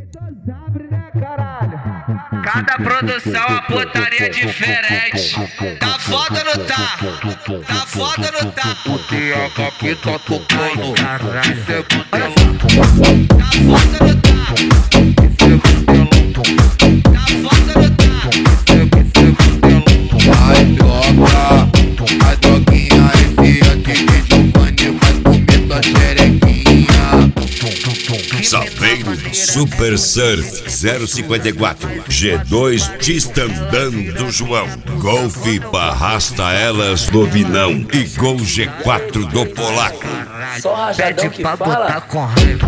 Cada produção a putaria diferente. Tá foda ou não tá? Tá foda ou não tá? O que é que aqui tá tocando? Isso é Tá modelão. foda ou não tá? Isso é modelão. Tá foda ou não tá? Isso é modelão. Ai droguinha, enfia de Giovanni, vai comer tua xerequinha. Saveiro Super Surf 054 G2 Tistandão do João, Golf Barrasta Elas do Vinão e Gol G4 do Polaco. Só rajadão que pra fala. botar com raiva.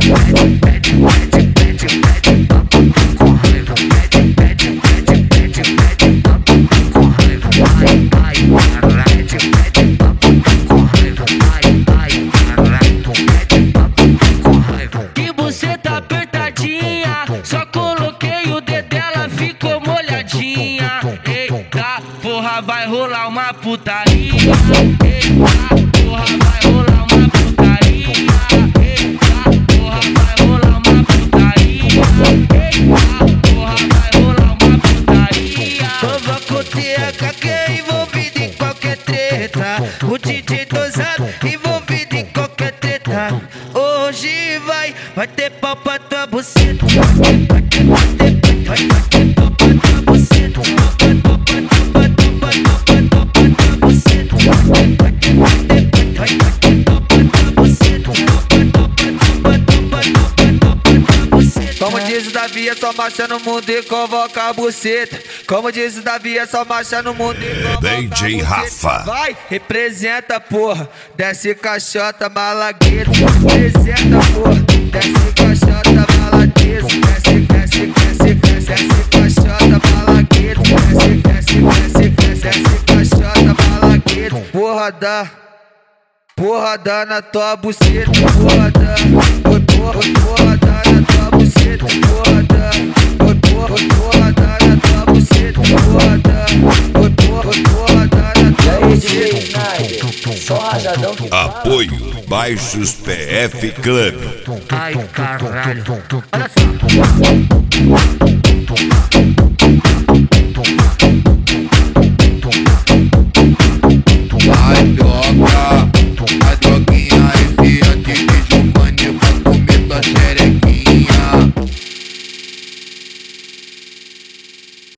Que buceta apertadinha, só coloquei o dedo dela, ficou molhadinha. Eita, porra, vai rolar uma putaria. Eita, porra, vai rolar uma putaria. Eita, porra, vai rolar uma putaria. Eita, porra, vai rolar uma putaria. Nova coteca que é envolvida em qualquer treta. O DJ dosado envolvido em qualquer treta. Hoje vai ter pau pra tua buceta. Vai ter pau pra tua buceta. Como diz o Davi, é só marcha no mundo e convoca a buceta. Como diz o Davi, é só marcha no mundo e convoca a buceta. DJ Rafa. Vai, representa, porra. Desce caixota, malagueta. Representa, porra. Desce caixota, malagueta. Desce caixota, malagueta. Desce caixota, malagueta. Porra dá na tua buceta. Porra dá na tua buceta. Porra dá na tua buceta. Porra dá na tua Aí, buceta. DJ Sniper. Só rajadão que fala. Apoio Baixos PF Club. Ai, caralho. Olha só.